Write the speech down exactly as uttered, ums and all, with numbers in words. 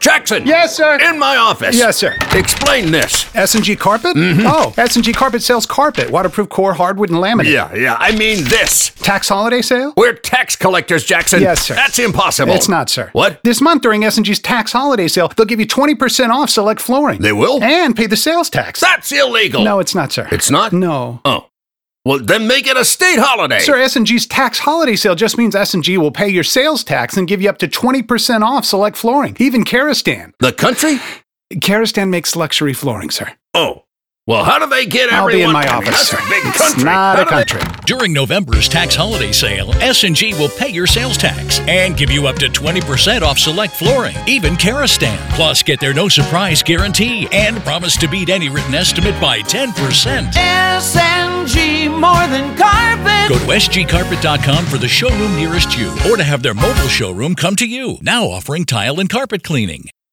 Jackson! Yes, sir. In my office. Yes, sir. Explain this. S and G Carpet? Mm-hmm. Oh, S and G Carpet sells carpet, waterproof core, hardwood, and laminate. Yeah, yeah, I mean this. Tax holiday sale? We're tax collectors, Jackson. Yes, sir. That's impossible. It's not, sir. What? This month during S and G's tax holiday sale, they'll give you twenty percent off select flooring. They will? And pay the sales tax. That's illegal. No, it's not, sir. It's not? No. Oh. Well, then make it a state holiday. Sir, S and G's tax holiday sale just means S and G will pay your sales tax and give you up to twenty percent off select flooring, even Karastan. The country? Karastan makes luxury flooring, sir. Oh. Well, how do they get I'll everyone? be in my I mean, office, that's sir. a big It's country. not How a do they- country. During November's tax holiday sale, S and G will pay your sales tax and give you up to twenty percent off select flooring, even Karastan. Plus, get their no surprise guarantee and promise to beat any written estimate by ten percent. S and G, more than carpet. Go to S G carpet dot com for the showroom nearest you or to have their mobile showroom come to you. Now offering tile and carpet cleaning.